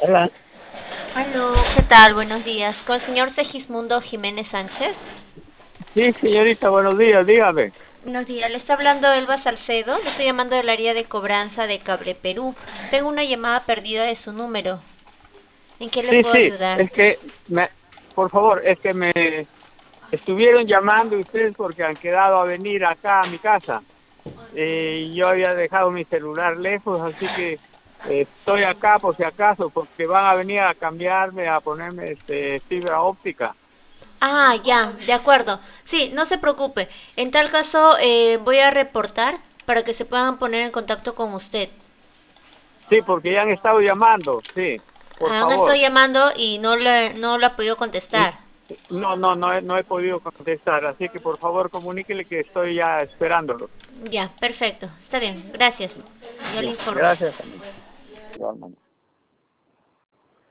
Hola. Aló, ¿qué tal? Buenos días. Con el señor Segismundo Jiménez Sánchez. Sí, señorita, buenos días, dígame. Buenos días, le está hablando Elba Salcedo. Le estoy llamando del área de cobranza de Cabre Perú. Tengo una llamada perdida de su número. ¿En qué le Sí, puedo sí, ayudar? es que, por favor, es que me estuvieron llamando ustedes porque han quedado a venir acá a mi casa. Yo había dejado mi celular lejos, así que estoy acá por si acaso, porque van a venir a cambiarme, a ponerme fibra óptica. Ah, ya, de acuerdo. Sí, no se preocupe. En tal caso, voy a reportar para que se puedan poner en contacto con usted. Sí, porque ya han estado llamando, sí, por Han estado favor. llamando y no le ha podido contestar. No he podido contestar, así que por favor comuníquele que estoy ya esperándolo. Ya, perfecto. Está bien, gracias. Yo le Ya, informo. gracias, amigo. Igualmente.